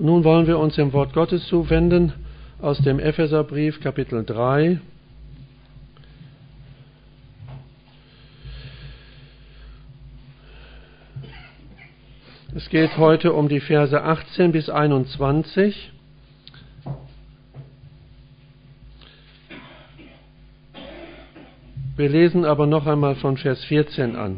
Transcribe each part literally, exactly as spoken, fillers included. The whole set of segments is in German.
Und nun wollen wir uns dem Wort Gottes zuwenden aus dem Epheserbrief, Kapitel drei. Es geht heute um die Verse achtzehn bis einundzwanzig. Wir lesen aber noch einmal von Vers vierzehn an.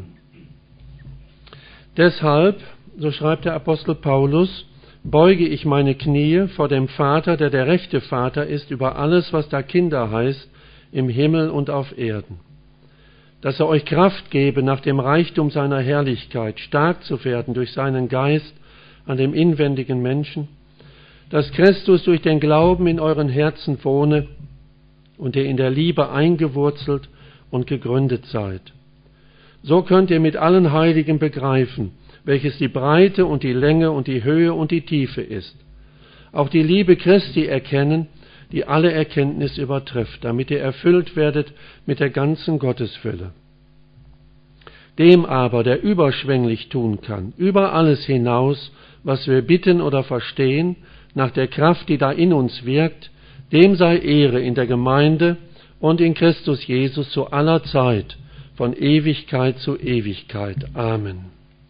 Deshalb, so schreibt der Apostel Paulus, beuge ich meine Knie vor dem Vater, der der rechte Vater ist, über alles, was da Kinder heißt, im Himmel und auf Erden. Dass er euch Kraft gebe, nach dem Reichtum seiner Herrlichkeit stark zu werden durch seinen Geist an dem inwendigen Menschen, dass Christus durch den Glauben in euren Herzen wohne und ihr in der Liebe eingewurzelt und gegründet seid. So könnt ihr mit allen Heiligen begreifen, welches die Breite und die Länge und die Höhe und die Tiefe ist. Auch die Liebe Christi erkennen, die alle Erkenntnis übertrifft, damit ihr erfüllt werdet mit der ganzen Gottesfülle. Dem aber, der überschwänglich tun kann, über alles hinaus, was wir bitten oder verstehen, nach der Kraft, die da in uns wirkt, dem sei Ehre in der Gemeinde und in Christus Jesus zu aller Zeit, von Ewigkeit zu Ewigkeit. Amen.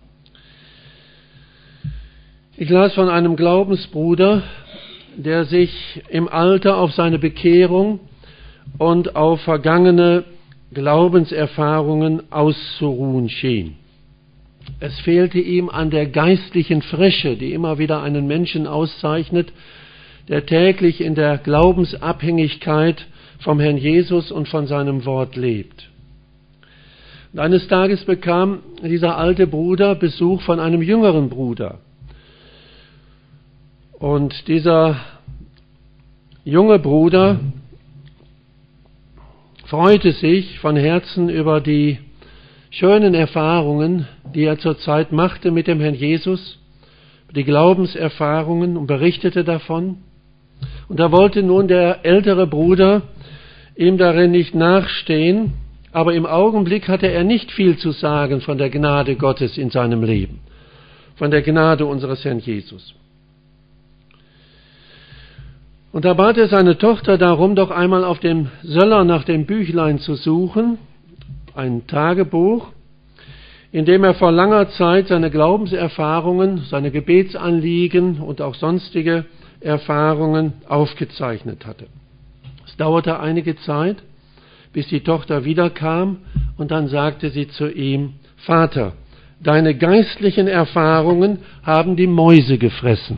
Ich las von einem Glaubensbruder, der sich im Alter auf seine Bekehrung und auf vergangene Glaubenserfahrungen auszuruhen schien. Es fehlte ihm an der geistlichen Frische, die immer wieder einen Menschen auszeichnet, der täglich in der Glaubensabhängigkeit vom Herrn Jesus und von seinem Wort lebt. Und eines Tages bekam dieser alte Bruder Besuch von einem jüngeren Bruder. Und dieser junge Bruder freute sich von Herzen über die schönen Erfahrungen, die er zurzeit machte mit dem Herrn Jesus, die Glaubenserfahrungen, und berichtete davon. Und da wollte nun der ältere Bruder ihm darin nicht nachstehen, aber im Augenblick hatte er nicht viel zu sagen von der Gnade Gottes in seinem Leben, von der Gnade unseres Herrn Jesus. Und da bat er seine Tochter darum, doch einmal auf dem Söller nach dem Büchlein zu suchen, ein Tagebuch, in dem er vor langer Zeit seine Glaubenserfahrungen, seine Gebetsanliegen und auch sonstige Erfahrungen aufgezeichnet hatte. Es dauerte einige Zeit, bis die Tochter wiederkam, und dann sagte sie zu ihm: Vater, deine geistlichen Erfahrungen haben die Mäuse gefressen.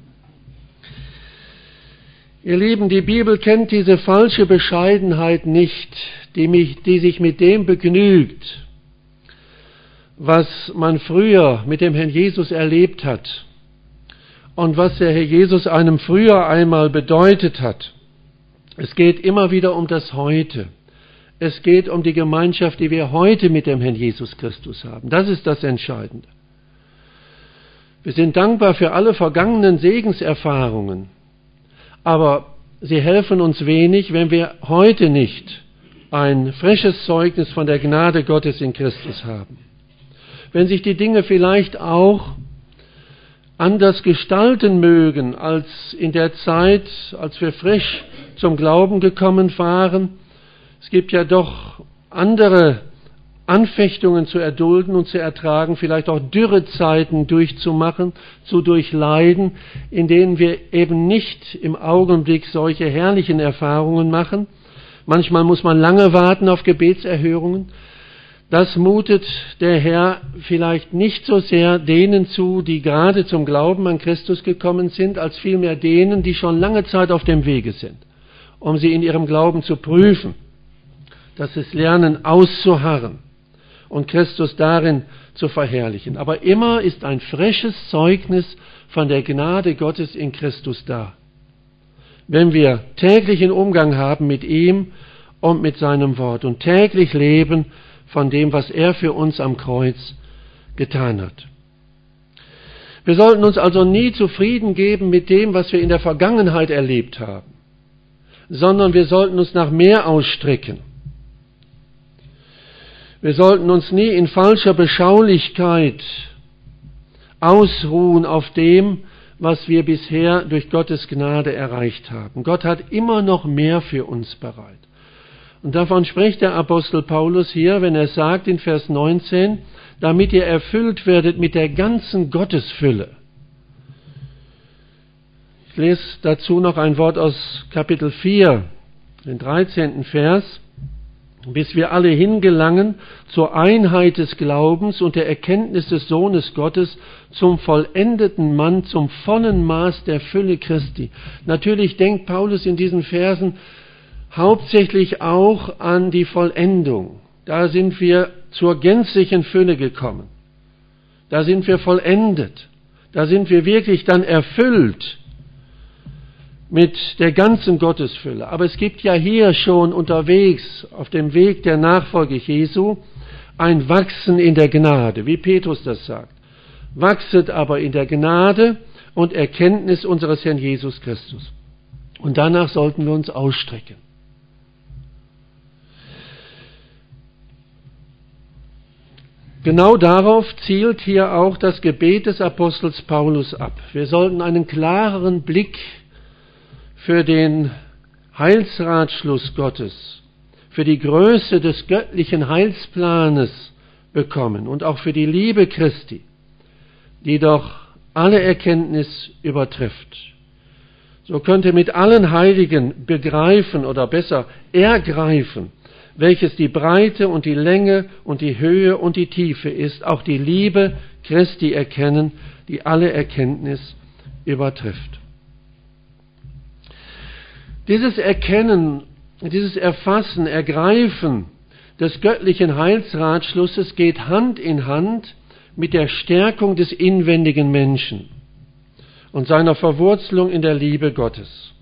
Ihr Lieben, die Bibel kennt diese falsche Bescheidenheit nicht, die, mich, die sich mit dem begnügt, was man früher mit dem Herrn Jesus erlebt hat und was der Herr Jesus einem früher einmal bedeutet hat. Es geht immer wieder um das Heute. Es geht um die Gemeinschaft, die wir heute mit dem Herrn Jesus Christus haben. Das ist das Entscheidende. Wir sind dankbar für alle vergangenen Segenserfahrungen. Aber sie helfen uns wenig, wenn wir heute nicht ein frisches Zeugnis von der Gnade Gottes in Christus haben. Wenn sich die Dinge vielleicht auch anders gestalten mögen als in der Zeit, als wir frisch zum Glauben gekommen waren. Es gibt ja doch andere Anfechtungen zu erdulden und zu ertragen, vielleicht auch Dürrezeiten durchzumachen, zu durchleiden, in denen wir eben nicht im Augenblick solche herrlichen Erfahrungen machen. Manchmal muss man lange warten auf Gebetserhörungen. Das mutet der Herr vielleicht nicht so sehr denen zu, die gerade zum Glauben an Christus gekommen sind, als vielmehr denen, die schon lange Zeit auf dem Wege sind, um sie in ihrem Glauben zu prüfen, dass sie es lernen auszuharren und Christus darin zu verherrlichen. Aber immer ist ein frisches Zeugnis von der Gnade Gottes in Christus da. Wenn wir täglichen Umgang haben mit ihm und mit seinem Wort und täglich leben von dem, was er für uns am Kreuz getan hat. Wir sollten uns also nie zufrieden geben mit dem, was wir in der Vergangenheit erlebt haben, sondern wir sollten uns nach mehr ausstrecken. Wir sollten uns nie in falscher Beschaulichkeit ausruhen auf dem, was wir bisher durch Gottes Gnade erreicht haben. Gott hat immer noch mehr für uns bereit. Und davon spricht der Apostel Paulus hier, wenn er sagt in Vers neunzehn, damit ihr erfüllt werdet mit der ganzen Gottesfülle. Ich lese dazu noch ein Wort aus Kapitel vier, den dreizehnten Vers. Bis wir alle hingelangen zur Einheit des Glaubens und der Erkenntnis des Sohnes Gottes, zum vollendeten Mann, zum vollen Maß der Fülle Christi. Natürlich denkt Paulus in diesen Versen hauptsächlich auch an die Vollendung. Da sind wir zur gänzlichen Fülle gekommen. Da sind wir vollendet. Da sind wir wirklich dann erfüllt mit der ganzen Gottesfülle. Aber es gibt ja hier schon unterwegs, auf dem Weg der Nachfolge Jesu, ein Wachsen in der Gnade, wie Petrus das sagt. Wachset aber in der Gnade und Erkenntnis unseres Herrn Jesus Christus. Und danach sollten wir uns ausstrecken. Genau darauf zielt hier auch das Gebet des Apostels Paulus ab. Wir sollten einen klareren Blick für den Heilsratschluss Gottes, für die Größe des göttlichen Heilsplanes bekommen und auch für die Liebe Christi, die doch alle Erkenntnis übertrifft. So könnte mit allen Heiligen begreifen oder besser ergreifen, welches die Breite und die Länge und die Höhe und die Tiefe ist, auch die Liebe Christi erkennen, die alle Erkenntnis übertrifft. Dieses Erkennen, dieses Erfassen, Ergreifen des göttlichen Heilsratschlusses geht Hand in Hand mit der Stärkung des inwendigen Menschen und seiner Verwurzelung in der Liebe Gottes.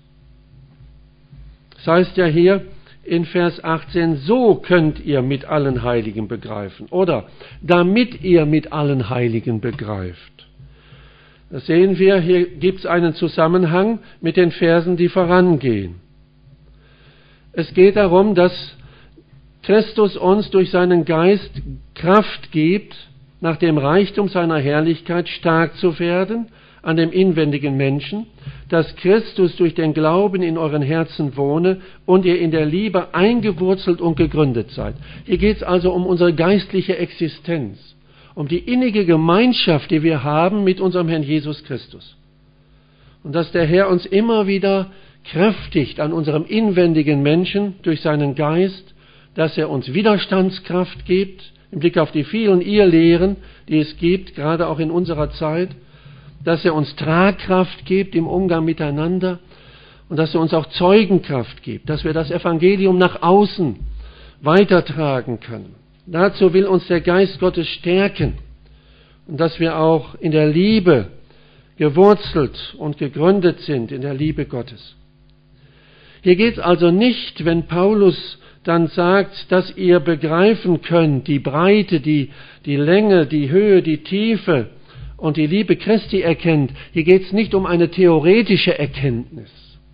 Das heißt ja hier in Vers achtzehn, so könnt ihr mit allen Heiligen begreifen oder damit ihr mit allen Heiligen begreift. Das sehen wir, hier gibt es einen Zusammenhang mit den Versen, die vorangehen. Es geht darum, dass Christus uns durch seinen Geist Kraft gibt, nach dem Reichtum seiner Herrlichkeit stark zu werden an dem inwendigen Menschen, dass Christus durch den Glauben in euren Herzen wohne und ihr in der Liebe eingewurzelt und gegründet seid. Hier geht es also um unsere geistliche Existenz, um die innige Gemeinschaft, die wir haben mit unserem Herrn Jesus Christus. Und dass der Herr uns immer wieder kräftigt an unserem inwendigen Menschen durch seinen Geist, dass er uns Widerstandskraft gibt, im Blick auf die vielen Irrlehren, die es gibt, gerade auch in unserer Zeit, dass er uns Tragkraft gibt im Umgang miteinander und dass er uns auch Zeugenkraft gibt, dass wir das Evangelium nach außen weitertragen können. Dazu will uns der Geist Gottes stärken und dass wir auch in der Liebe gewurzelt und gegründet sind, in der Liebe Gottes. Hier geht es also nicht, wenn Paulus dann sagt, dass ihr begreifen könnt, die Breite, die, die Länge, die Höhe, die Tiefe und die Liebe Christi erkennt. Hier geht es nicht um eine theoretische Erkenntnis,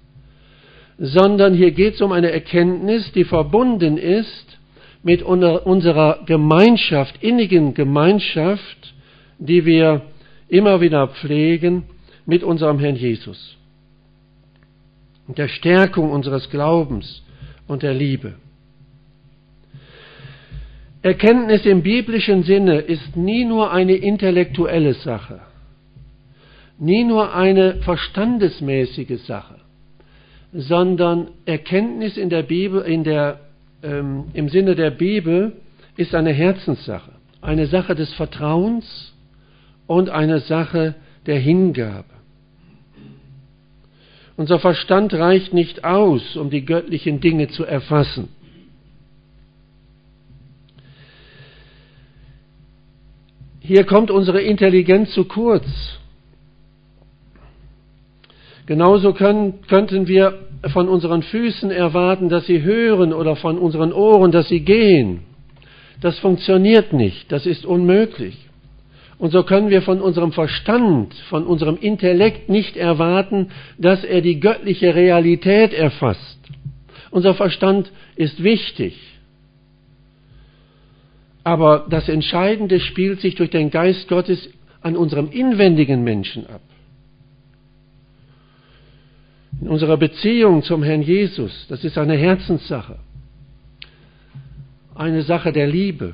sondern hier geht es um eine Erkenntnis, die verbunden ist mit unserer Gemeinschaft, innigen Gemeinschaft, die wir immer wieder pflegen mit unserem Herrn Jesus. Und der Stärkung unseres Glaubens und der Liebe. Erkenntnis im biblischen Sinne ist nie nur eine intellektuelle Sache, nie nur eine verstandesmäßige Sache, sondern Erkenntnis in der Bibel, in der, ähm, im Sinne der Bibel ist eine Herzenssache, eine Sache des Vertrauens und eine Sache der Hingabe. Unser Verstand reicht nicht aus, um die göttlichen Dinge zu erfassen. Hier kommt unsere Intelligenz zu kurz. Genauso können, könnten wir von unseren Füßen erwarten, dass sie hören oder von unseren Ohren, dass sie gehen. Das funktioniert nicht, das ist unmöglich. Und so können wir von unserem Verstand, von unserem Intellekt nicht erwarten, dass er die göttliche Realität erfasst. Unser Verstand ist wichtig. Aber das Entscheidende spielt sich durch den Geist Gottes an unserem inwendigen Menschen ab. in unserer Beziehung zum Herrn Jesus. Das ist eine Herzenssache, eine Sache der Liebe.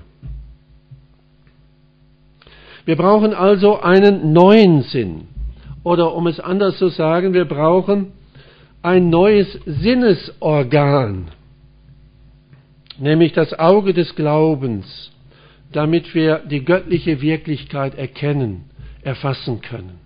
Wir brauchen also einen neuen Sinn. Oder um es anders zu sagen, wir brauchen ein neues Sinnesorgan, nämlich das Auge des Glaubens, damit wir die göttliche Wirklichkeit erkennen, erfassen können.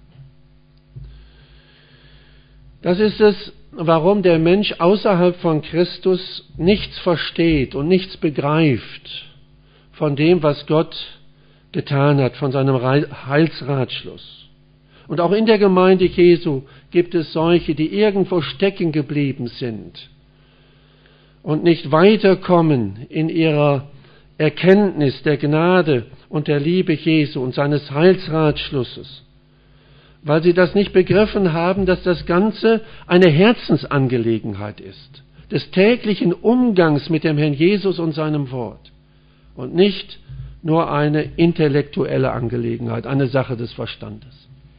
Das ist es, warum der Mensch außerhalb von Christus nichts versteht und nichts begreift von dem, was Gott getan hat, von seinem Heilsratschluss. Und auch in der Gemeinde Jesu gibt es solche, die irgendwo stecken geblieben sind und nicht weiterkommen in ihrer Erkenntnis der Gnade und der Liebe Jesu und seines Heilsratschlusses, weil sie das nicht begriffen haben, dass das Ganze eine Herzensangelegenheit ist, des täglichen Umgangs mit dem Herrn Jesus und seinem Wort und nicht nur eine intellektuelle Angelegenheit, eine Sache des Verstandes.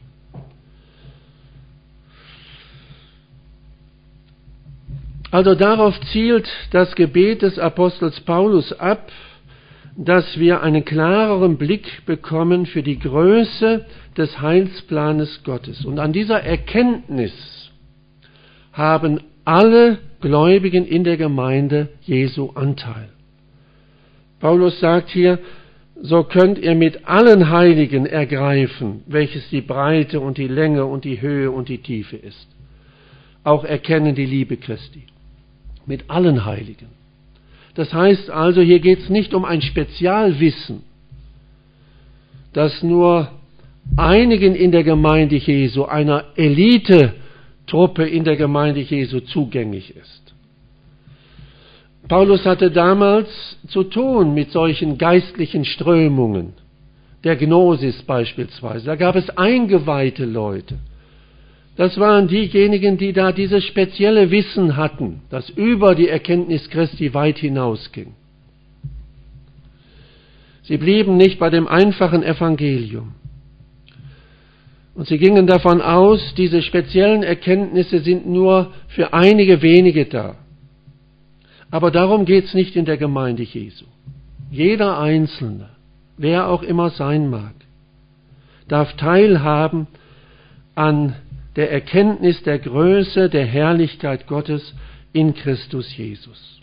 Also darauf zielt das Gebet des Apostels Paulus ab, dass wir einen klareren Blick bekommen für die Größe des Heilsplanes Gottes. Und an dieser Erkenntnis haben alle Gläubigen in der Gemeinde Jesu Anteil. Paulus sagt hier, so könnt ihr mit allen Heiligen ergreifen, welches die Breite und die Länge und die Höhe und die Tiefe ist. Auch erkennen die Liebe Christi. Mit allen Heiligen. Das heißt also, hier geht es nicht um ein Spezialwissen, das nur einigen in der Gemeinde Jesu, einer Elite-Truppe in der Gemeinde Jesu zugänglich ist. Paulus hatte damals zu tun mit solchen geistlichen Strömungen, der Gnosis beispielsweise. Da gab es eingeweihte Leute. Das waren diejenigen, die da dieses spezielle Wissen hatten, das über die Erkenntnis Christi weit hinausging. Sie blieben nicht bei dem einfachen Evangelium. Und sie gingen davon aus, diese speziellen Erkenntnisse sind nur für einige wenige da. Aber darum geht es nicht in der Gemeinde Jesu. Jeder Einzelne, wer auch immer sein mag, darf teilhaben an der Erkenntnis der Größe, der Herrlichkeit Gottes in Christus Jesus.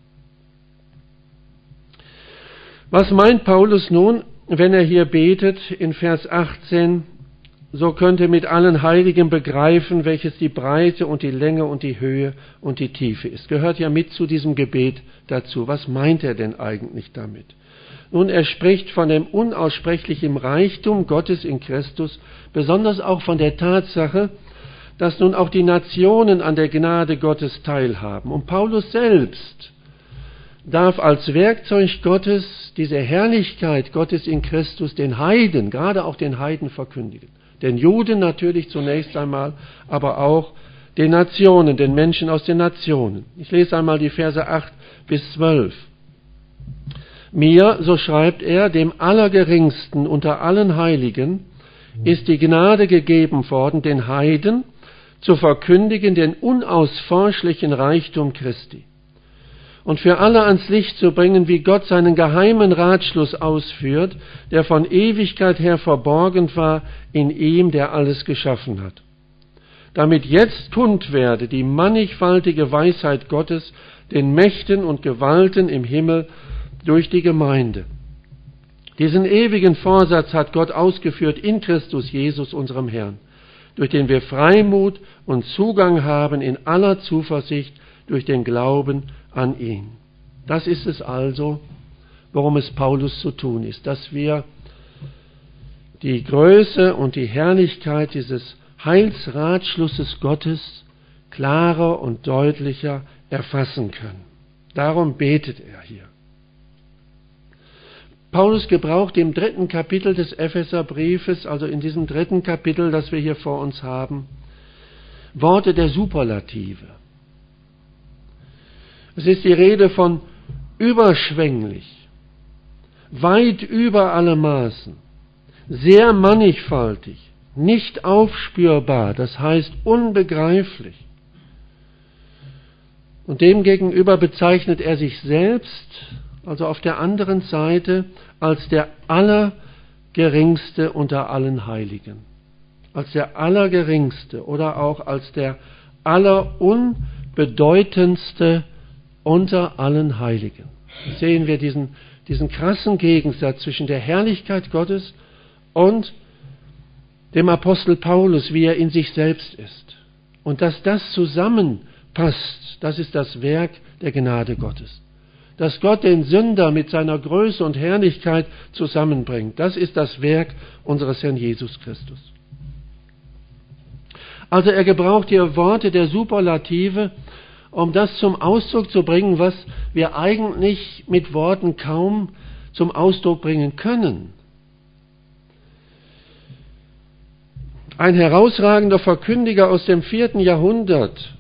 Was meint Paulus nun, wenn er hier betet in Vers achtzehn, so könnt ihr mit allen Heiligen begreifen, welches die Breite und die Länge und die Höhe und die Tiefe ist. Gehört ja mit zu diesem Gebet dazu. Was meint er denn eigentlich damit? Nun, er spricht von dem unaussprechlichen Reichtum Gottes in Christus, besonders auch von der Tatsache, dass nun auch die Nationen an der Gnade Gottes teilhaben. Und Paulus selbst darf als Werkzeug Gottes diese Herrlichkeit Gottes in Christus den Heiden, gerade auch den Heiden verkündigen. Den Juden natürlich zunächst einmal, aber auch den Nationen, den Menschen aus den Nationen. Ich lese einmal die Verse acht bis zwölf. Mir, so schreibt er, dem Allergeringsten unter allen Heiligen, ist die Gnade gegeben worden, den Heiden zu verkündigen den unausforschlichen Reichtum Christi und für alle ans Licht zu bringen, wie Gott seinen geheimen Ratschluss ausführt, der von Ewigkeit her verborgen war in ihm, der alles geschaffen hat. Damit jetzt kund werde die mannigfaltige Weisheit Gottes den Mächten und Gewalten im Himmel durch die Gemeinde. Diesen ewigen Vorsatz hat Gott ausgeführt in Christus Jesus, unserem Herrn, durch den wir Freimut und Zugang haben in aller Zuversicht durch den Glauben an ihn. Das ist es also, worum es Paulus zu tun ist, dass wir die Größe und die Herrlichkeit dieses Heilsratschlusses Gottes klarer und deutlicher erfassen können. Darum betet er hier. Paulus gebraucht im dritten Kapitel des Epheserbriefes, also in diesem dritten Kapitel, das wir hier vor uns haben, Worte der Superlative. Es ist die Rede von überschwänglich, weit über alle Maßen, sehr mannigfaltig, nicht aufspürbar, das heißt unbegreiflich, Und demgegenüber bezeichnet er sich selbst, also auf der anderen Seite, als der Allergeringste unter allen Heiligen. Als der Allergeringste oder auch als der Allerunbedeutendste unter allen Heiligen. Hier sehen wir diesen, diesen krassen Gegensatz zwischen der Herrlichkeit Gottes und dem Apostel Paulus, wie er in sich selbst ist. Und dass das zusammenpasst, das ist das Werk der Gnade Gottes. Dass Gott den Sünder mit seiner Größe und Herrlichkeit zusammenbringt, das ist das Werk unseres Herrn Jesus Christus. Also er gebraucht hier Worte der Superlative, um das zum Ausdruck zu bringen, was wir eigentlich mit Worten kaum zum Ausdruck bringen können. Ein herausragender Verkündiger aus dem vierten Jahrhundert,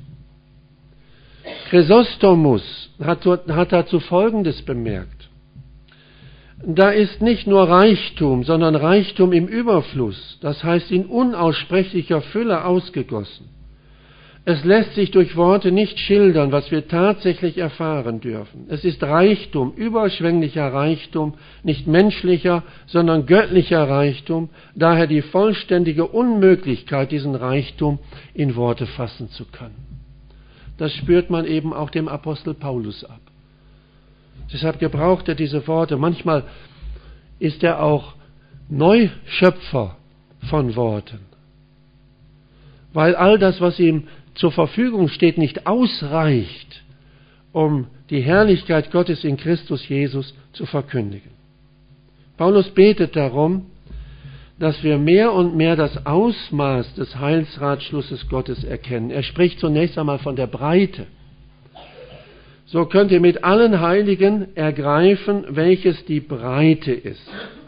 Chrysostomus, hat, hat dazu Folgendes bemerkt. Da ist nicht nur Reichtum, sondern Reichtum im Überfluss, das heißt in unaussprechlicher Fülle ausgegossen. Es lässt sich durch Worte nicht schildern, was wir tatsächlich erfahren dürfen. Es ist Reichtum, überschwänglicher Reichtum, nicht menschlicher, sondern göttlicher Reichtum, daher die vollständige Unmöglichkeit, diesen Reichtum in Worte fassen zu können. Das spürt man eben auch dem Apostel Paulus ab. Deshalb gebraucht er diese Worte. Manchmal ist er auch Neuschöpfer von Worten, weil all das, was ihm zur Verfügung steht, nicht ausreicht, um die Herrlichkeit Gottes in Christus Jesus zu verkündigen. Paulus betet darum, dass wir mehr und mehr das Ausmaß des Heilsratschlusses Gottes erkennen. Er spricht zunächst einmal von der Breite. So könnt ihr mit allen Heiligen ergreifen, welches die Breite ist.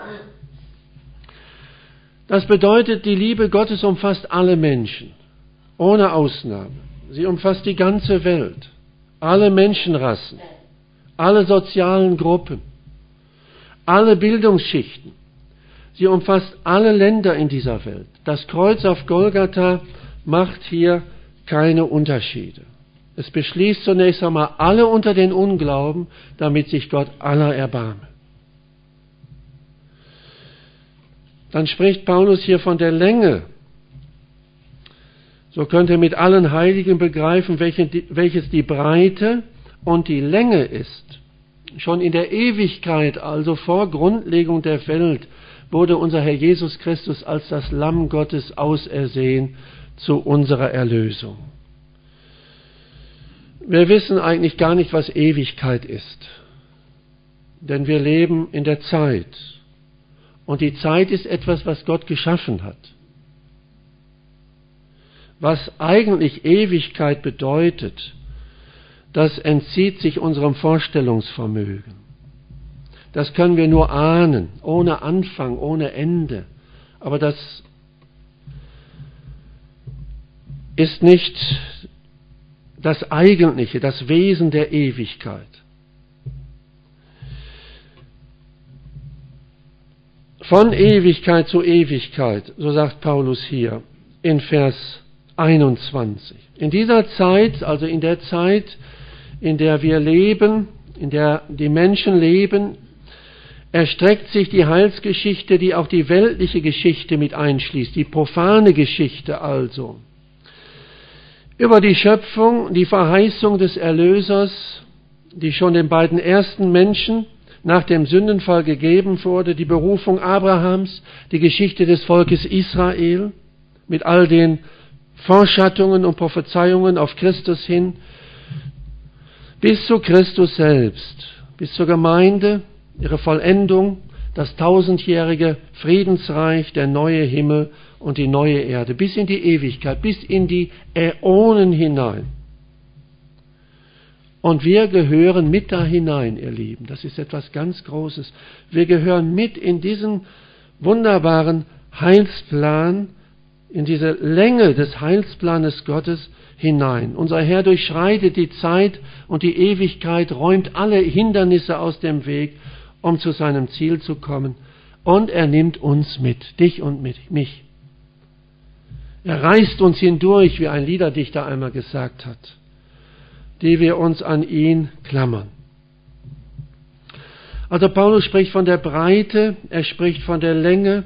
Das bedeutet, die Liebe Gottes umfasst alle Menschen, ohne Ausnahme. Sie umfasst die ganze Welt, alle Menschenrassen, alle sozialen Gruppen, alle Bildungsschichten. Sie umfasst alle Länder in dieser Welt. Das Kreuz auf Golgatha macht hier keine Unterschiede. Es beschließt zunächst einmal alle unter den Unglauben, damit sich Gott aller erbarme. Dann spricht Paulus hier von der Länge. So könnt ihr mit allen Heiligen begreifen, welches die Breite und die Länge ist. Schon in der Ewigkeit, also vor Grundlegung der Welt, wurde unser Herr Jesus Christus als das Lamm Gottes ausersehen zu unserer Erlösung. Wir wissen eigentlich gar nicht, was Ewigkeit ist, denn wir leben in der Zeit. Und die Zeit ist etwas, was Gott geschaffen hat. Was eigentlich Ewigkeit bedeutet, das entzieht sich unserem Vorstellungsvermögen. Das können wir nur ahnen, ohne Anfang, ohne Ende. Aber das ist nicht das Eigentliche, das Wesen der Ewigkeit. Von Ewigkeit zu Ewigkeit, so sagt Paulus hier in Vers einundzwanzig. In dieser Zeit, also in der Zeit, in der wir leben, in der die Menschen leben, erstreckt sich die Heilsgeschichte, die auch die weltliche Geschichte mit einschließt, die profane Geschichte also. Über die Schöpfung, die Verheißung des Erlösers, die schon den beiden ersten Menschen nach dem Sündenfall gegeben wurde, die Berufung Abrahams, die Geschichte des Volkes Israel mit all den Vorschattungen und Prophezeiungen auf Christus hin, bis zu Christus selbst, bis zur Gemeinde, ihre Vollendung, das tausendjährige Friedensreich, der neue Himmel und die neue Erde, bis in die Ewigkeit, bis in die Äonen hinein. Und wir gehören mit da hinein, ihr Lieben. Das ist etwas ganz Großes. Wir gehören mit in diesen wunderbaren Heilsplan, in diese Länge des Heilsplanes Gottes hinein. Unser Herr durchschreitet die Zeit und die Ewigkeit, räumt alle Hindernisse aus dem Weg, um zu seinem Ziel zu kommen. Und er nimmt uns mit, dich und mit mich. Er reißt uns hindurch, wie ein Liederdichter einmal gesagt hat. die wir uns an ihn klammern. Also Paulus spricht von der Breite, er spricht von der Länge,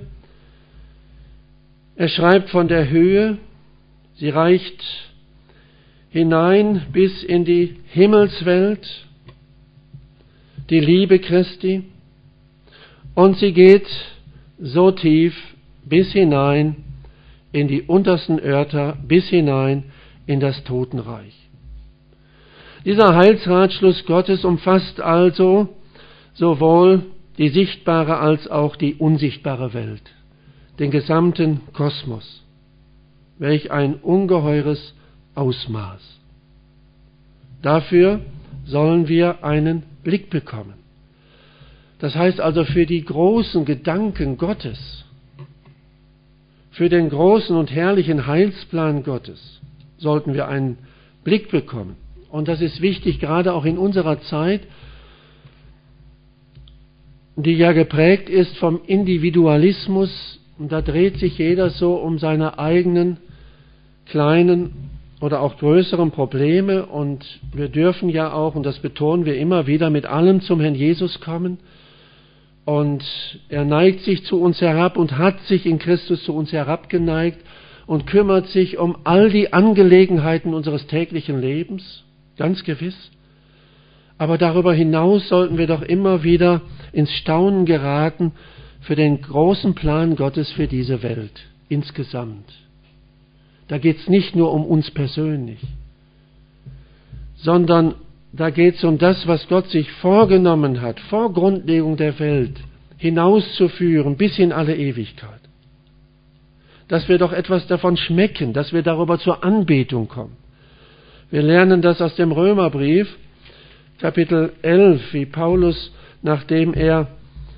er schreibt von der Höhe, sie reicht hinein bis in die Himmelswelt, die Liebe Christi, und sie geht so tief bis hinein in die untersten Örter, bis hinein in das Totenreich. Dieser Heilsratschluss Gottes umfasst also sowohl die sichtbare als auch die unsichtbare Welt, den gesamten Kosmos. Welch ein ungeheures Ausmaß. Dafür sollen wir einen Blick bekommen. Das heißt also für die großen Gedanken Gottes, für den großen und herrlichen Heilsplan Gottes sollten wir einen Blick bekommen. Und das ist wichtig, gerade auch in unserer Zeit, die ja geprägt ist vom Individualismus. Und da dreht sich jeder so um seine eigenen kleinen oder auch größeren Probleme. Und wir dürfen ja auch, und das betonen wir immer wieder, mit allem zum Herrn Jesus kommen. Und er neigt sich zu uns herab und hat sich in Christus zu uns herabgeneigt und kümmert sich um all die Angelegenheiten unseres täglichen Lebens, ganz gewiss. Aber darüber hinaus sollten wir doch immer wieder ins Staunen geraten für den großen Plan Gottes für diese Welt insgesamt. Da geht es nicht nur um uns persönlich, sondern da geht es um das, was Gott sich vorgenommen hat, vor Grundlegung der Welt, hinauszuführen bis in alle Ewigkeit. Dass wir doch etwas davon schmecken, dass wir darüber zur Anbetung kommen. Wir lernen das aus dem Römerbrief, Kapitel elf, wie Paulus, nachdem er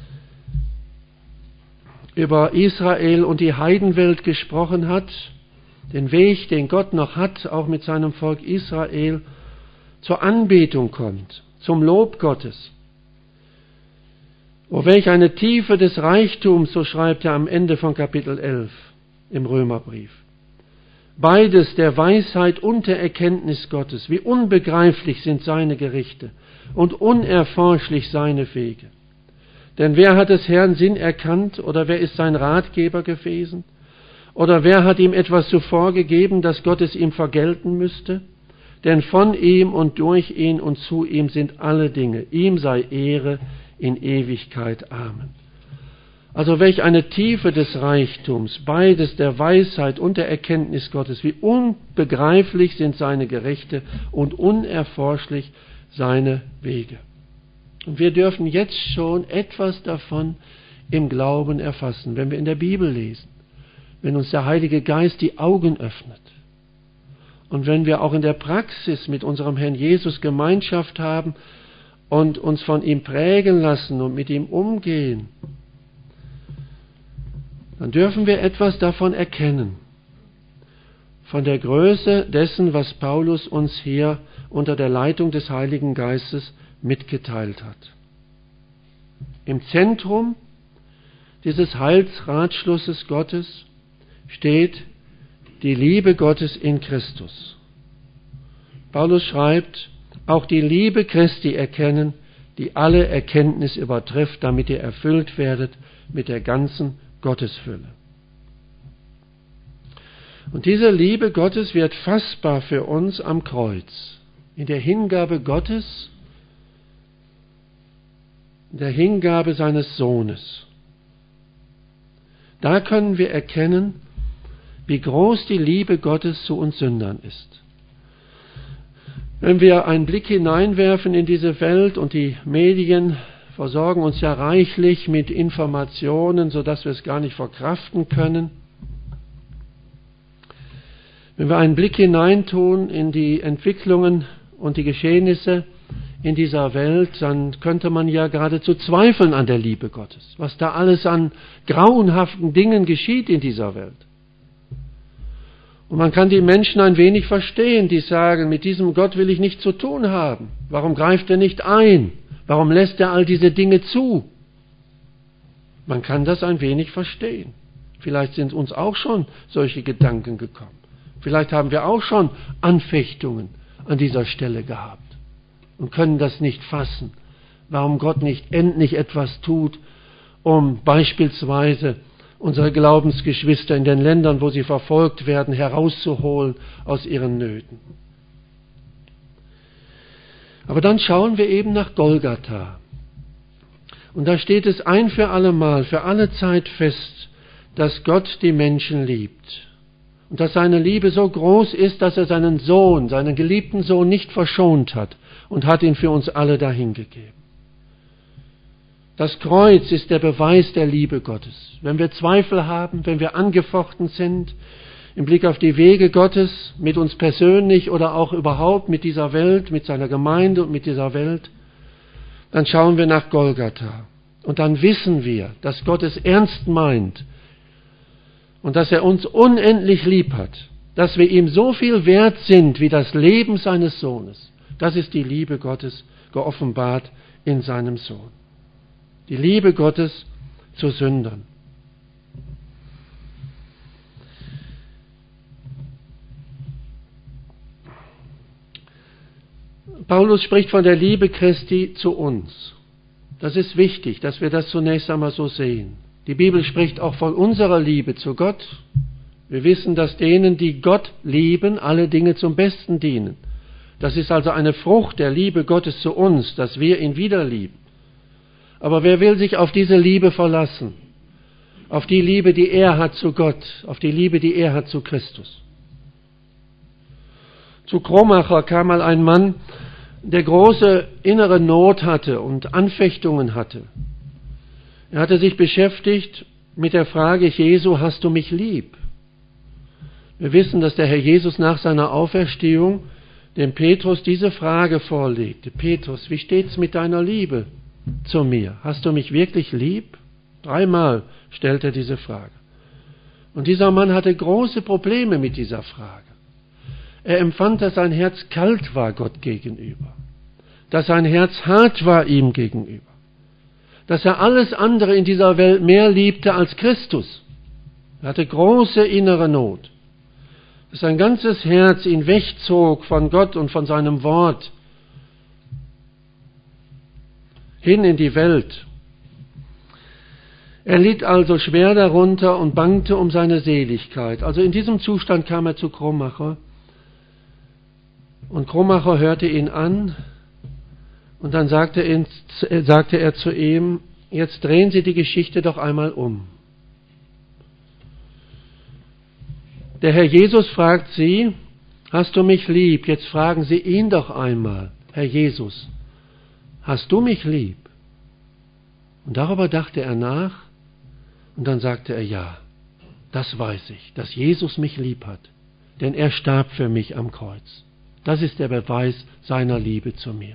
über Israel und die Heidenwelt gesprochen hat, den Weg, den Gott noch hat, auch mit seinem Volk Israel, zur Anbetung kommt, zum Lob Gottes. Oh, welch eine Tiefe des Reichtums, so schreibt er am Ende von Kapitel elf im Römerbrief. Beides der Weisheit und der Erkenntnis Gottes, wie unbegreiflich sind seine Gerichte und unerforschlich seine Wege. Denn wer hat des Herrn Sinn erkannt oder wer ist sein Ratgeber gewesen? Oder wer hat ihm etwas zuvor gegeben, dass Gott es ihm vergelten müsste? Denn von ihm und durch ihn und zu ihm sind alle Dinge. Ihm sei Ehre in Ewigkeit. Amen. Also welch eine Tiefe des Reichtums, beides der Weisheit und der Erkenntnis Gottes. Wie unbegreiflich sind seine Gerichte und unerforschlich seine Wege. Und wir dürfen jetzt schon etwas davon im Glauben erfassen, wenn wir in der Bibel lesen, wenn uns der Heilige Geist die Augen öffnet. Und wenn wir auch in der Praxis mit unserem Herrn Jesus Gemeinschaft haben und uns von ihm prägen lassen und mit ihm umgehen, dann dürfen wir etwas davon erkennen, von der Größe dessen, was Paulus uns hier unter der Leitung des Heiligen Geistes mitgeteilt hat. Im Zentrum dieses Heilsratschlusses Gottes steht die Liebe Gottes in Christus. Paulus schreibt, auch die Liebe Christi erkennen, die alle Erkenntnis übertrifft, damit ihr erfüllt werdet mit der ganzen Gottesfülle. Und diese Liebe Gottes wird fassbar für uns am Kreuz, in der Hingabe Gottes, in der Hingabe seines Sohnes. Da können wir erkennen, wie groß die Liebe Gottes zu uns Sündern ist. Wenn wir einen Blick hineinwerfen in diese Welt, und die Medien versorgen uns ja reichlich mit Informationen, sodass wir es gar nicht verkraften können. Wenn wir einen Blick hineintun in die Entwicklungen und die Geschehnisse in dieser Welt, dann könnte man ja geradezu zweifeln an der Liebe Gottes, was da alles an grauenhaften Dingen geschieht in dieser Welt. Und man kann die Menschen ein wenig verstehen, die sagen, mit diesem Gott will ich nichts zu tun haben. Warum greift er nicht ein? Warum lässt er all diese Dinge zu? Man kann das ein wenig verstehen. Vielleicht sind uns auch schon solche Gedanken gekommen. Vielleicht haben wir auch schon Anfechtungen an dieser Stelle gehabt und können das nicht fassen, warum Gott nicht endlich etwas tut, um beispielsweise unsere Glaubensgeschwister in den Ländern, wo sie verfolgt werden, herauszuholen aus ihren Nöten. Aber dann schauen wir eben nach Golgatha. Und da steht es ein für alle Mal, für alle Zeit fest, dass Gott die Menschen liebt. Und dass seine Liebe so groß ist, dass er seinen Sohn, seinen geliebten Sohn nicht verschont hat und hat ihn für uns alle dahingegeben. Das Kreuz ist der Beweis der Liebe Gottes. Wenn wir Zweifel haben, wenn wir angefochten sind im Blick auf die Wege Gottes, mit uns persönlich oder auch überhaupt mit dieser Welt, mit seiner Gemeinde und mit dieser Welt, dann schauen wir nach Golgatha. Und dann wissen wir, dass Gott es ernst meint und dass er uns unendlich lieb hat, dass wir ihm so viel wert sind wie das Leben seines Sohnes. Das ist die Liebe Gottes geoffenbart in seinem Sohn. Die Liebe Gottes zu Sündern. Paulus spricht von der Liebe Christi zu uns. Das ist wichtig, dass wir das zunächst einmal so sehen. Die Bibel spricht auch von unserer Liebe zu Gott. Wir wissen, dass denen, die Gott lieben, alle Dinge zum Besten dienen. Das ist also eine Frucht der Liebe Gottes zu uns, dass wir ihn wieder lieben. Aber wer will sich auf diese Liebe verlassen? Auf die Liebe, die er hat zu Gott, auf die Liebe, die er hat zu Christus. Zu Kromacher kam mal ein Mann, der große innere Not hatte und Anfechtungen hatte. Er hatte sich beschäftigt mit der Frage, Jesu, hast du mich lieb? Wir wissen, dass der Herr Jesus nach seiner Auferstehung dem Petrus diese Frage vorlegte. Petrus, wie steht's mit deiner Liebe zu mir? Hast du mich wirklich lieb? Dreimal stellt er diese Frage. Und dieser Mann hatte große Probleme mit dieser Frage. Er empfand, dass sein Herz kalt war Gott gegenüber, dass sein Herz hart war ihm gegenüber, dass er alles andere in dieser Welt mehr liebte als Christus. Er hatte große innere Not, dass sein ganzes Herz ihn wegzog von Gott und von seinem Wort hin in die Welt. Er litt also schwer darunter und bangte um seine Seligkeit. Also in diesem Zustand kam er zu Kromacher. Und Kromacher hörte ihn an und dann sagte er, sagte er zu ihm, jetzt drehen Sie die Geschichte doch einmal um. Der Herr Jesus fragt Sie, hast du mich lieb? Jetzt fragen Sie ihn doch einmal, Herr Jesus, hast du mich lieb? Und darüber dachte er nach und dann sagte er, ja, das weiß ich, dass Jesus mich lieb hat, denn er starb für mich am Kreuz. Das ist der Beweis seiner Liebe zu mir.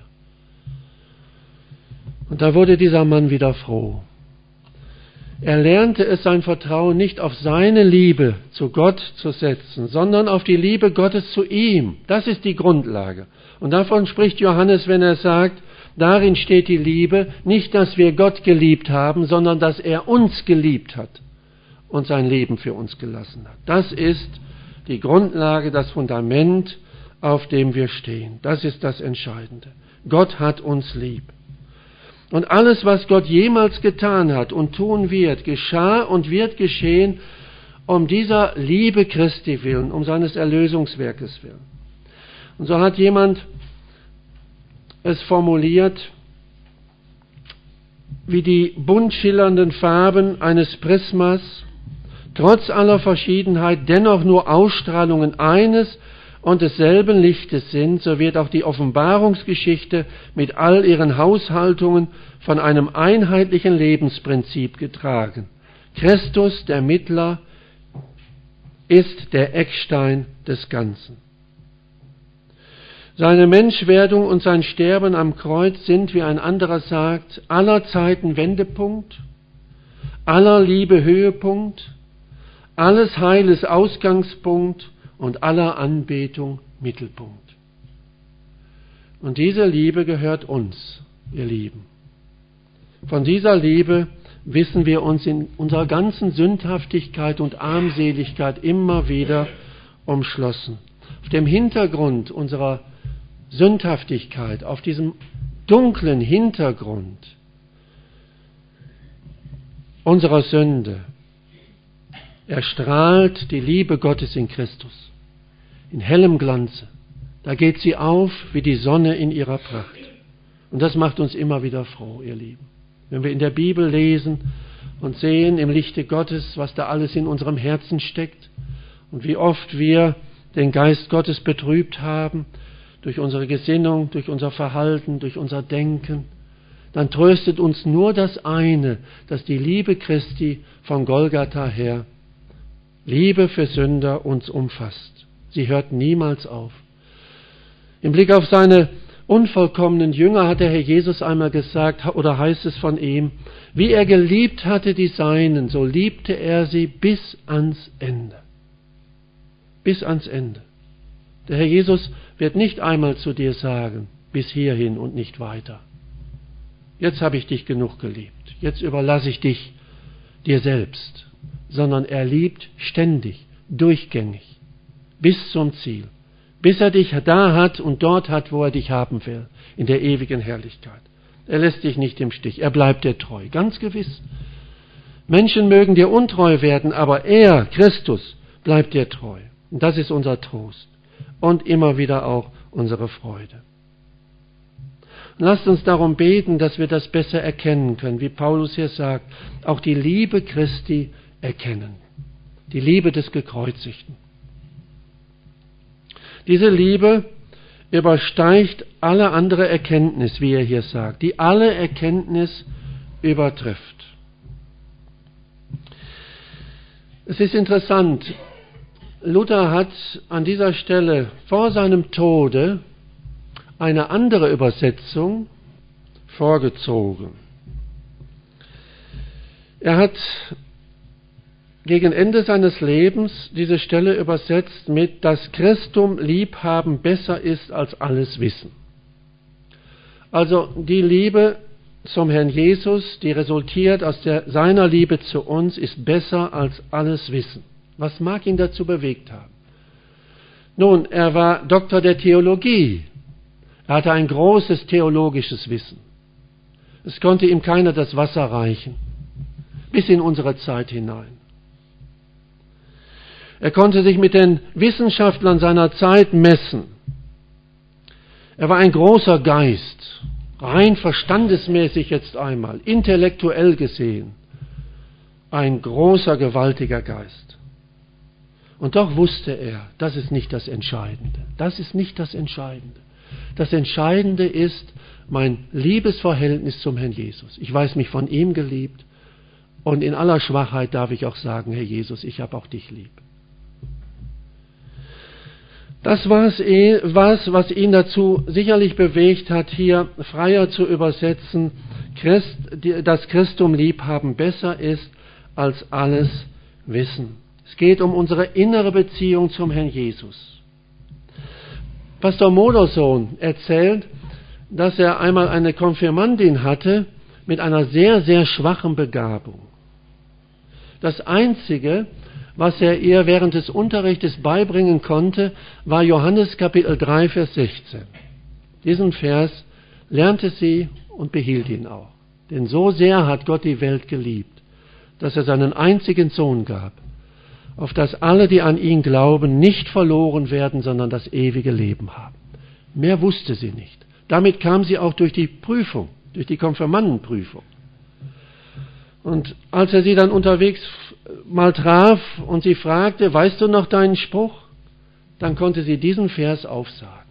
Und da wurde dieser Mann wieder froh. Er lernte es, sein Vertrauen nicht auf seine Liebe zu Gott zu setzen, sondern auf die Liebe Gottes zu ihm. Das ist die Grundlage. Und davon spricht Johannes, wenn er sagt, darin steht die Liebe, nicht, dass wir Gott geliebt haben, sondern dass er uns geliebt hat und sein Leben für uns gelassen hat. Das ist die Grundlage, das Fundament, auf dem wir stehen. Das ist das Entscheidende. Gott hat uns lieb. Und alles, was Gott jemals getan hat und tun wird, geschah und wird geschehen um dieser Liebe Christi willen, um seines Erlösungswerkes willen. Und so hat jemand es formuliert, wie die bunt schillernden Farben eines Prismas, trotz aller Verschiedenheit dennoch nur Ausstrahlungen eines und desselben Lichtes sind, so wird auch die Offenbarungsgeschichte mit all ihren Haushaltungen von einem einheitlichen Lebensprinzip getragen. Christus, der Mittler, ist der Eckstein des Ganzen. Seine Menschwerdung und sein Sterben am Kreuz sind, wie ein anderer sagt, aller Zeiten Wendepunkt, aller Liebe Höhepunkt, alles Heiles Ausgangspunkt und aller Anbetung Mittelpunkt. Und diese Liebe gehört uns, ihr Lieben. Von dieser Liebe wissen wir uns in unserer ganzen Sündhaftigkeit und Armseligkeit immer wieder umschlossen. Auf dem Hintergrund unserer Sündhaftigkeit, auf diesem dunklen Hintergrund unserer Sünde erstrahlt die Liebe Gottes in Christus in hellem Glanze. Da geht sie auf wie die Sonne in ihrer Pracht. Und das macht uns immer wieder froh, ihr Lieben. Wenn wir in der Bibel lesen und sehen im Lichte Gottes, was da alles in unserem Herzen steckt und wie oft wir den Geist Gottes betrübt haben, durch unsere Gesinnung, durch unser Verhalten, durch unser Denken, dann tröstet uns nur das eine, dass die Liebe Christi von Golgatha her, Liebe für Sünder, uns umfasst. Sie hört niemals auf. Im Blick auf seine unvollkommenen Jünger hat der Herr Jesus einmal gesagt, oder heißt es von ihm, wie er geliebt hatte die Seinen, so liebte er sie bis ans Ende. Bis ans Ende. Der Herr Jesus wird nicht einmal zu dir sagen, bis hierhin und nicht weiter. Jetzt habe ich dich genug geliebt. Jetzt überlasse ich dich dir selbst. Sondern er liebt ständig, durchgängig, bis zum Ziel. Bis er dich da hat und dort hat, wo er dich haben will, in der ewigen Herrlichkeit. Er lässt dich nicht im Stich, er bleibt dir treu, ganz gewiss. Menschen mögen dir untreu werden, aber er, Christus, bleibt dir treu. Und das ist unser Trost und immer wieder auch unsere Freude. Und lasst uns darum beten, dass wir das besser erkennen können, wie Paulus hier sagt, auch die Liebe Christi erkennen, die Liebe des Gekreuzigten. Diese Liebe übersteigt alle andere Erkenntnis, wie er hier sagt, die alle Erkenntnis übertrifft. Es ist interessant, Luther hat an dieser Stelle vor seinem Tode eine andere Übersetzung vorgezogen. Er hat gegen Ende seines Lebens diese Stelle übersetzt mit, dass Christum liebhaben besser ist als alles Wissen. Also die Liebe zum Herrn Jesus, die resultiert aus der, seiner Liebe zu uns, ist besser als alles Wissen. Was mag ihn dazu bewegt haben? Nun, er war Doktor der Theologie. Er hatte ein großes theologisches Wissen. Es konnte ihm keiner das Wasser reichen, bis in unsere Zeit hinein. Er konnte sich mit den Wissenschaftlern seiner Zeit messen. Er war ein großer Geist, rein verstandesmäßig jetzt einmal, intellektuell gesehen, ein großer, gewaltiger Geist. Und doch wusste er, das ist nicht das Entscheidende. Das ist nicht das Entscheidende. Das Entscheidende ist mein Liebesverhältnis zum Herrn Jesus. Ich weiß mich von ihm geliebt und in aller Schwachheit darf ich auch sagen, Herr Jesus, ich habe auch dich lieb. Das war es, was, was ihn dazu sicherlich bewegt hat, hier freier zu übersetzen, Christ, dass Christum liebhaben besser ist als alles Wissen. Es geht um unsere innere Beziehung zum Herrn Jesus. Pastor Modersohn erzählt, dass er einmal eine Konfirmandin hatte mit einer sehr, sehr schwachen Begabung. Das Einzige, was er ihr während des Unterrichtes beibringen konnte, war Johannes Kapitel drei, Vers sechzehn. Diesen Vers lernte sie und behielt ihn auch. Denn so sehr hat Gott die Welt geliebt, dass er seinen einzigen Sohn gab, auf dass alle, die an ihn glauben, nicht verloren werden, sondern das ewige Leben haben. Mehr wusste sie nicht. Damit kam sie auch durch die Prüfung, durch die Konfirmandenprüfung. Und als er sie dann unterwegs mal traf und sie fragte, weißt du noch deinen Spruch? Dann konnte sie diesen Vers aufsagen.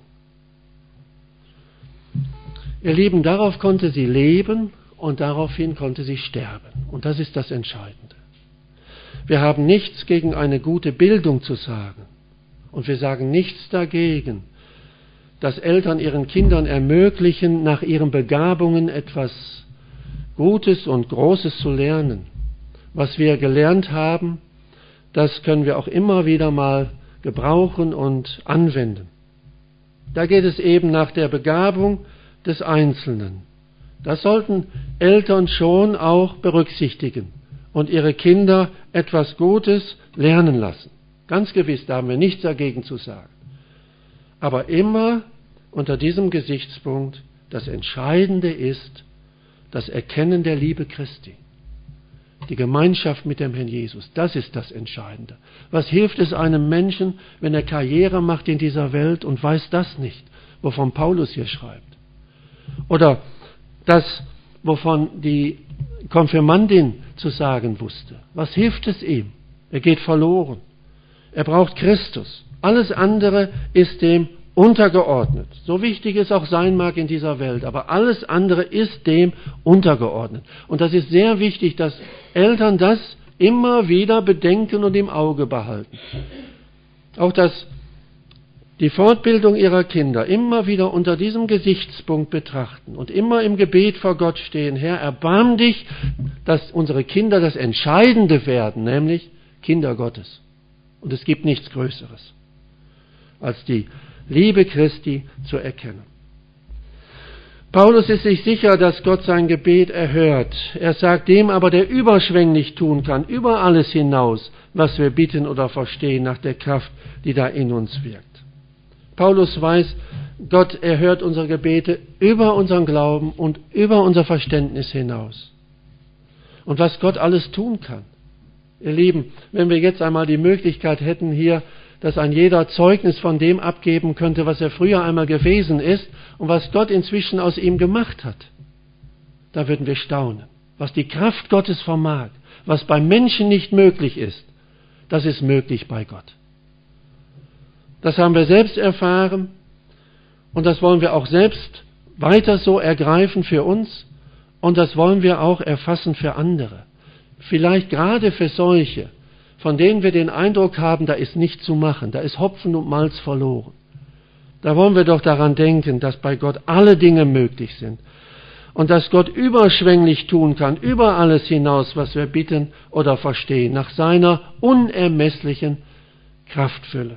Ihr Lieben, darauf konnte sie leben und daraufhin konnte sie sterben. Und das ist das Entscheidende. Wir haben nichts gegen eine gute Bildung zu sagen. Und wir sagen nichts dagegen, dass Eltern ihren Kindern ermöglichen, nach ihren Begabungen etwas Gutes und Großes zu lernen. Was wir gelernt haben, das können wir auch immer wieder mal gebrauchen und anwenden. Da geht es eben nach der Begabung des Einzelnen. Das sollten Eltern schon auch berücksichtigen und ihre Kinder etwas Gutes lernen lassen. Ganz gewiss, da haben wir nichts dagegen zu sagen. Aber immer unter diesem Gesichtspunkt, das Entscheidende ist das Erkennen der Liebe Christi. Die Gemeinschaft mit dem Herrn Jesus, das ist das Entscheidende. Was hilft es einem Menschen, wenn er Karriere macht in dieser Welt und weiß das nicht, wovon Paulus hier schreibt? Oder das, wovon die Konfirmandin zu sagen wusste. Was hilft es ihm? Er geht verloren. Er braucht Christus. Alles andere ist dem untergeordnet. So wichtig es auch sein mag in dieser Welt, aber alles andere ist dem untergeordnet. Und das ist sehr wichtig, dass Eltern das immer wieder bedenken und im Auge behalten. Auch dass die Fortbildung ihrer Kinder immer wieder unter diesem Gesichtspunkt betrachten und immer im Gebet vor Gott stehen: Herr, erbarm dich, dass unsere Kinder das Entscheidende werden, nämlich Kinder Gottes. Und es gibt nichts Größeres, als die Liebe Christi zu erkennen. Paulus ist sich sicher, dass Gott sein Gebet erhört. Er sagt: Dem aber, der überschwänglich tun kann, über alles hinaus, was wir bitten oder verstehen, nach der Kraft, die da in uns wirkt. Paulus weiß, Gott erhört unsere Gebete über unseren Glauben und über unser Verständnis hinaus. Und was Gott alles tun kann. Ihr Lieben, wenn wir jetzt einmal die Möglichkeit hätten hier, dass ein jeder Zeugnis von dem abgeben könnte, was er früher einmal gewesen ist und was Gott inzwischen aus ihm gemacht hat, da würden wir staunen. Was die Kraft Gottes vermag, was beim Menschen nicht möglich ist, das ist möglich bei Gott. Das haben wir selbst erfahren und das wollen wir auch selbst weiter so ergreifen für uns und das wollen wir auch erfassen für andere. Vielleicht gerade für solche, von denen wir den Eindruck haben, da ist nichts zu machen, da ist Hopfen und Malz verloren. Da wollen wir doch daran denken, dass bei Gott alle Dinge möglich sind und dass Gott überschwänglich tun kann, über alles hinaus, was wir bitten oder verstehen, nach seiner unermesslichen Kraftfülle.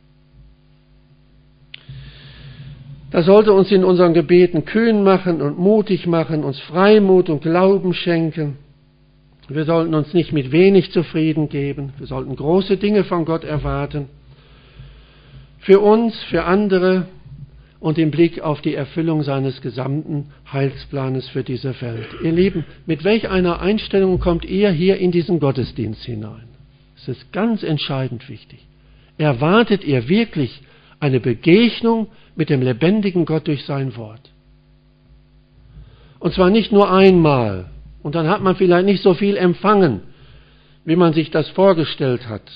Das sollte uns in unseren Gebeten kühn machen und mutig machen, uns Freimut und Glauben schenken. Wir sollten uns nicht mit wenig zufrieden geben. Wir sollten große Dinge von Gott erwarten. Für uns, für andere und im Blick auf die Erfüllung seines gesamten Heilsplanes für diese Welt. Ihr Lieben, mit welch einer Einstellung kommt ihr hier in diesen Gottesdienst hinein? Es ist ganz entscheidend wichtig. Erwartet ihr wirklich eine Begegnung mit dem lebendigen Gott durch sein Wort? Und zwar nicht nur einmal. Und dann hat man vielleicht nicht so viel empfangen, wie man sich das vorgestellt hat,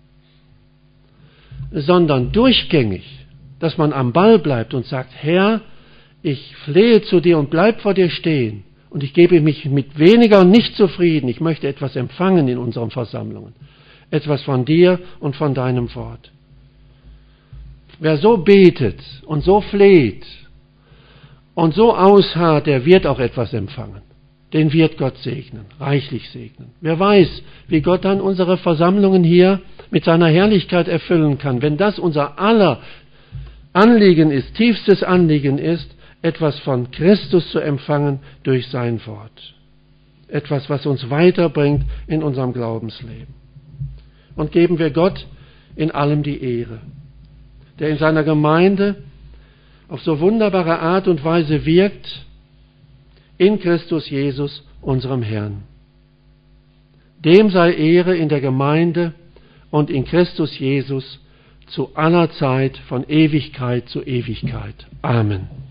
sondern durchgängig, dass man am Ball bleibt und sagt: Herr, ich flehe zu dir und bleib vor dir stehen und ich gebe mich mit weniger nicht zufrieden. Ich möchte etwas empfangen in unseren Versammlungen, etwas von dir und von deinem Wort. Wer so betet und so fleht und so ausharrt, der wird auch etwas empfangen. Den wird Gott segnen, reichlich segnen. Wer weiß, wie Gott dann unsere Versammlungen hier mit seiner Herrlichkeit erfüllen kann, wenn das unser aller Anliegen ist, tiefstes Anliegen ist, etwas von Christus zu empfangen durch sein Wort. Etwas, was uns weiterbringt in unserem Glaubensleben. Und geben wir Gott in allem die Ehre, der in seiner Gemeinde auf so wunderbare Art und Weise wirkt, in Christus Jesus, unserem Herrn. Dem sei Ehre in der Gemeinde und in Christus Jesus zu aller Zeit, von Ewigkeit zu Ewigkeit. Amen.